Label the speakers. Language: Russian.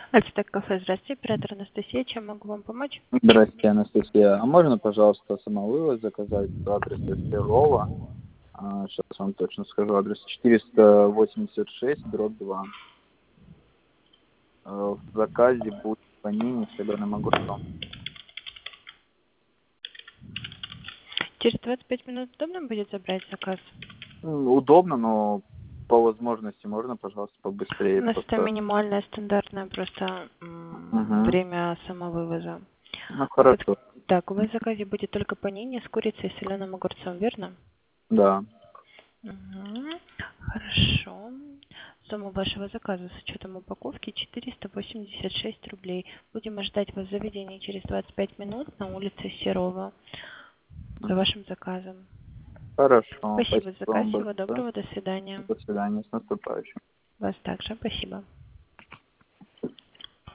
Speaker 1: Альтек кафе, здравствуйте, оператор Анастасия, чем могу вам помочь?
Speaker 2: Здравствуйте, Анастасия. А можно, пожалуйста, самовывоз заказать с адреса Серова? Сейчас вам точно скажу. Адрес 486/2. В заказе будет панини с соленым огурцом.
Speaker 1: Через 25 минут удобно будет забрать заказ?
Speaker 2: Удобно, но по возможности можно, пожалуйста,
Speaker 1: У
Speaker 2: побыстрее.
Speaker 1: нас это
Speaker 2: Просто.
Speaker 1: минимальное, стандартное просто
Speaker 2: Угу.
Speaker 1: время самовывоза.
Speaker 2: Ну,
Speaker 1: У вас,
Speaker 2: хорошо.
Speaker 1: так, у вас в заказе будет только панини с курицей и соленым огурцом, верно?
Speaker 2: Да.
Speaker 1: Угу. Хорошо. Сумма вашего заказа с учетом упаковки 486 рублей. Будем ожидать вас в заведении через 25 минут на улице Серова за
Speaker 2: Мгм.
Speaker 1: вашим заказом.
Speaker 2: Хорошо.
Speaker 1: Спасибо
Speaker 2: Спасибо
Speaker 1: за заказ.
Speaker 2: вам
Speaker 1: Всего
Speaker 2: большое.
Speaker 1: доброго. До свидания.
Speaker 2: До свидания. С наступающим.
Speaker 1: Вас также. Спасибо.